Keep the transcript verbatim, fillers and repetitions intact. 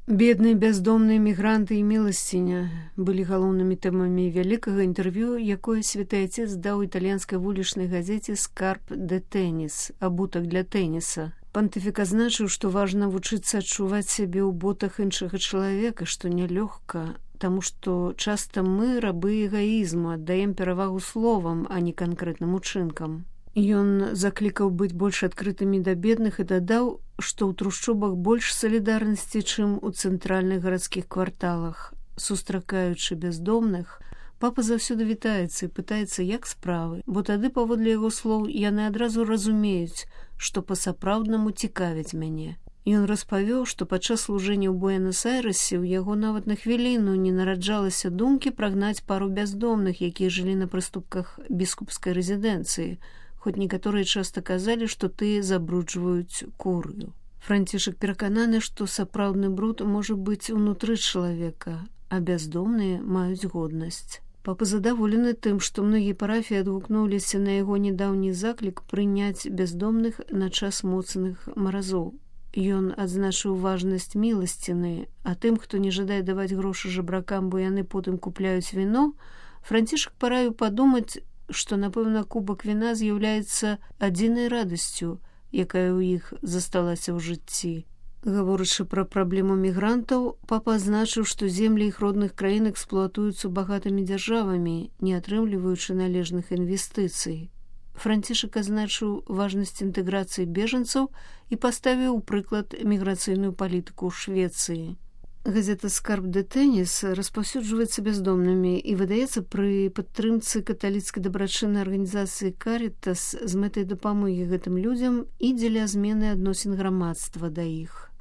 Бедныя бяздомныя мігранты і міласціня былі галоўнымі тэмамі вялікага інтэрв'ю, якое святы Отец даў італьянскай вулічнай газеце «Скарб де тэніс» абутак для тэніса. Пантыфік азначыў, што важна вучыцца адчуваць сябе ў ботах іншага чалавека, што нялёгка, таму што часта мы, рабы эгаізму, аддаем перавагу словам, а не канкрэтным учынкам. Ён заклікаў быць больш адкрытымі да бедных і дадаў, што ў трушчобах больш салідарнасці, чым у цэнтральных гарадскіх кварталах. Сустракаючы бяздомных, папа заўсёды вітаецца і пытаецца, як справы, бо тады, паводле яго слоў, яны адразу разумеюць, што па-сапраўднаму цікавяць мяне. Ён распавёў, што падчас служэння ў Буэнас-Айрэсе ў яго нават на хвіліну не нараджалася думкі прагнаць пару бяздомных, якія жылі на прыступках біскупскай рэзідэнцыі, хоць некаторыя часта казалі, што тыя забруджваюць курыю. Францішак перакананы, што сапраўдны бруд можа быць унутры чалавека, а бяздомныя маюць годнасць. Папа задаволены тым, што многія парафіі адгукнуліся на яго нядаўні заклік прыняць бяздомных на час моцных маразоў. Ён адзначыў важнасць міласціны, а тым, хто не жадае даваць грошы жабракам, бо яны потым купляюць віно, Францішак параіў падумаць, што, напэўна, кубак віна з'яўляецца адзінай радасцю, якая ў іх засталася ў жыцці. Гаворачы пра праблему мігрантаў, папа азначыў, што землі іх родных краін эксплуатуюцца багатымі дзяржавамі, не атрымліваючы належных інвестыцый. Францішак азначыў важнасць інтэграцыі бежанцаў і паставіў у прыклад міграцыйную палітыку ў Швецыі. Газета «Скарб де тэніс» распаўсюджваецца бяздомнымі і выдаецца пры падтрымцы каталіцкай дабрачыннай арганізацыі «Карітас» з мэтай дапамогі гэтым людзям і дзеля змены адносін грамадства да іх.